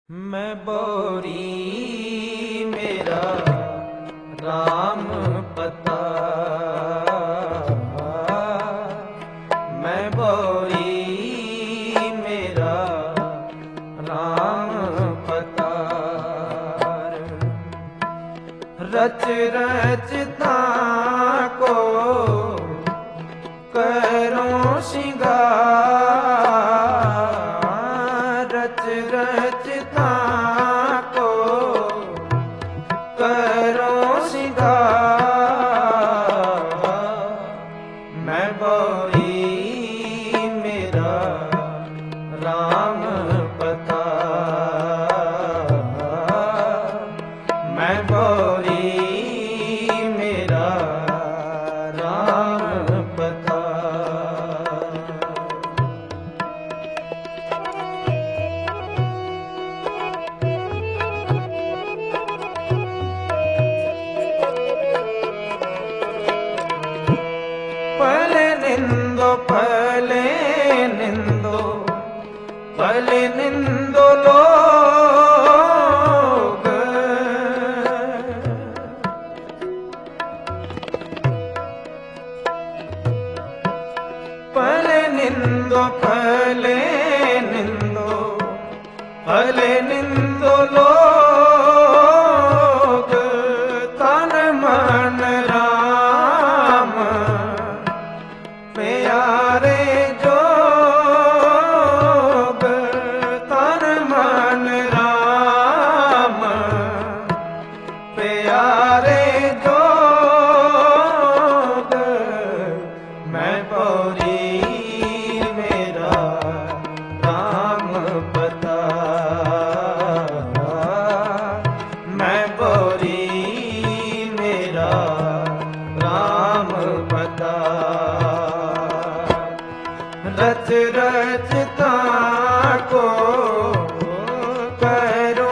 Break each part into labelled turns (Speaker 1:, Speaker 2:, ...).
Speaker 1: मैं बोरी मेरा राम पता, मैं बोरी मेरा राम पता। रच रचता को करो श्रृंगार, रच रचता को करो श्रृंगार। मैं बोरी मेरा राम पता, मैं बोरी मेरा राम पता। पले निंदो पले निंदो पले निंदो लोग, पले निंदो पले निंदो पले निंदो लोग। तन मन राम प्यारे जोग, तन मन राम प्यारे जोग। मैं बोरी मेरा राम पता, मैं बोरी मेरा राम पता। रच रचता को करो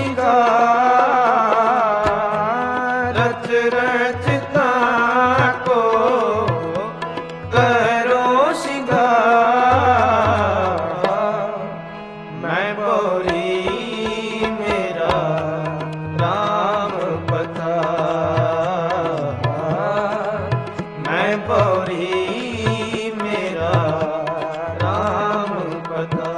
Speaker 1: श्रृंगार, रच रचता को करो श्रृंगार। मैं बोरी मेरा राम पता, मैं बोरी मेरा राम पता।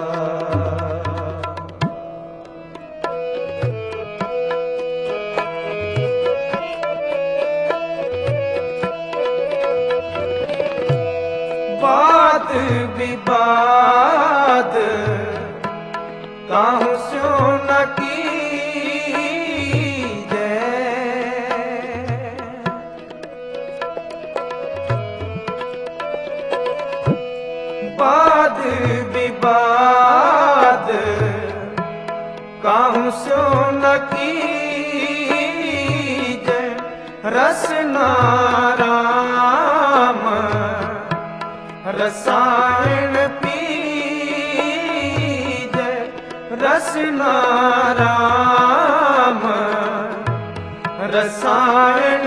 Speaker 1: वाद विवाद काहू स्यो न कीजे, वाद विवाद काहू स्यो न कीजे। रसना राम रसायन पीजे, रसना राम रसायन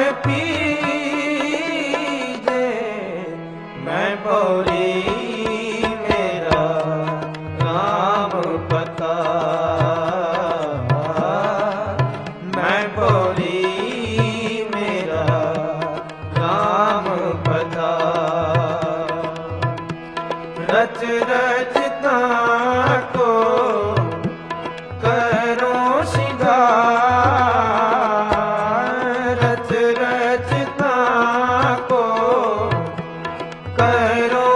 Speaker 1: पीजे। मैं बोरी मेरा राम पता, मैं बोरी मेरा राम पता। रच रचता को करो श्रृंगार, रच रचता को करो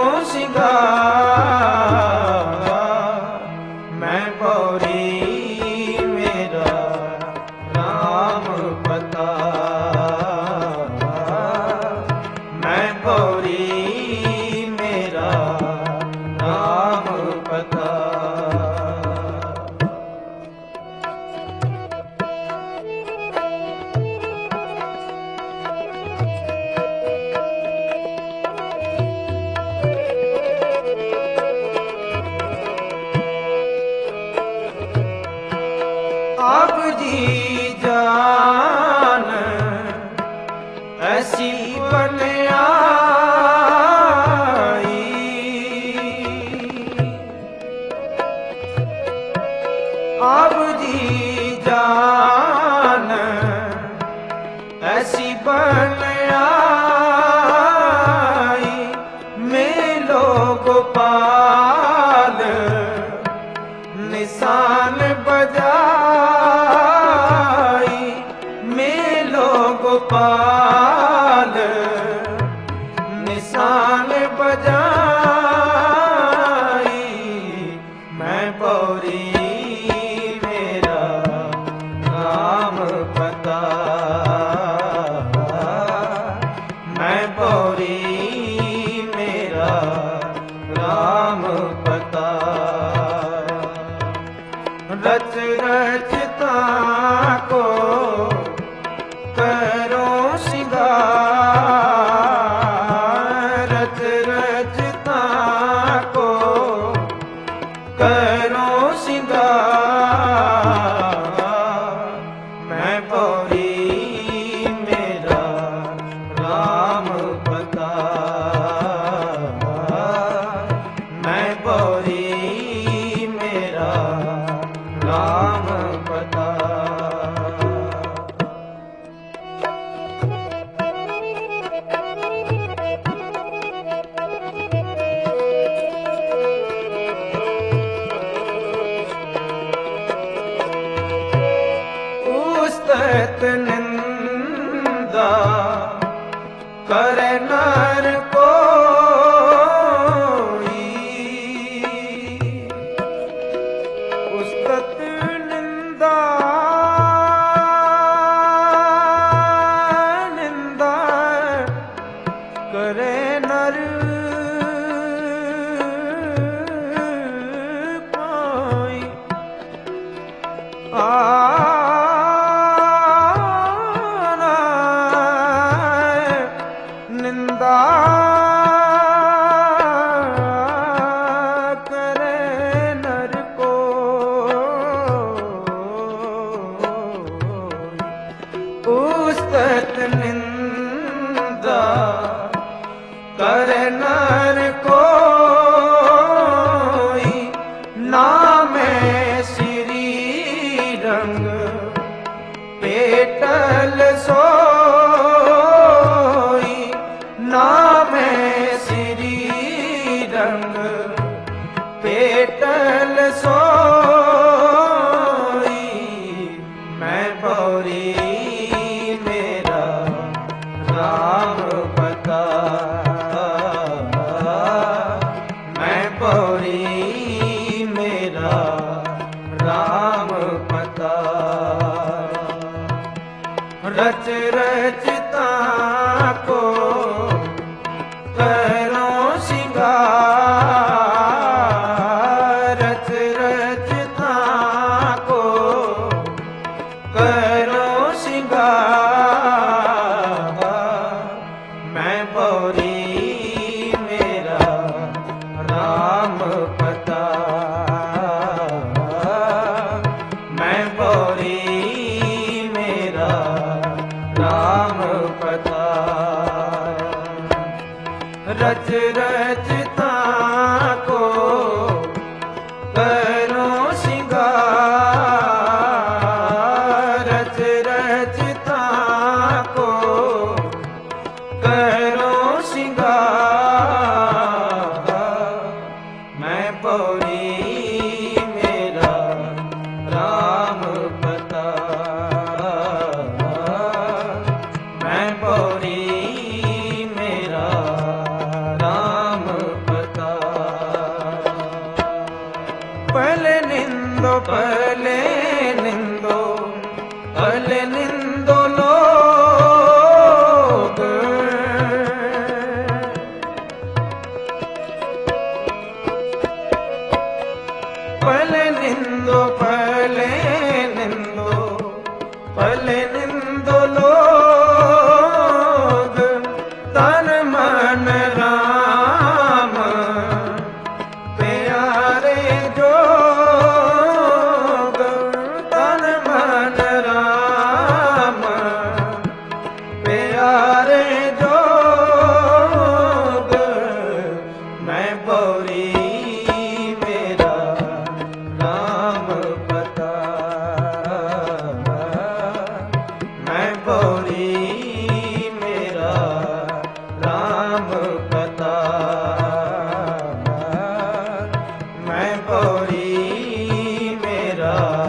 Speaker 1: श्रृंगार। मैं बोरी मेरा राम पता, मैं बोरी मेरा राम पता। अब जी जान ऐसी बन आई, आप जी जान ऐसी बन आई मेलो गोपाल निशान बजाई मेलो गोपाल निशान बजाई मैं पौरी मेरा नाम पता मैं पौरी मेरा नाम पता रच रचता को करो सिंगार रच रचता को करो सिंगार मैं पौरी मेरा राम पता मैं पौरी मेरा राम पता उस्तत निंदा करे नर कोई उस्तत निंदा निंदा करे नर कोई निंदा करे नर को उस्तत निंदा करे नर कोई नामे श्री रंग पेटल सोई नामे श्री रंग पेटल सोई मैं पौरी मेरा राम पता मैं पौरी मेरा राम पता रच रचता को करो सिंगार रच रचता को करो सिंगार मैं पौरी मेरा राम पता मैं पौरी मेरा राम पता रच रचता को करो सिंगार रच रचता को करो सिंगार मैं पौरी मेरा राम पता मैं पौरी मेरा राम पता पहले निंदो लोग पहले निंदो लोग तन मन राम प्यारे जोग तन मन राम राम।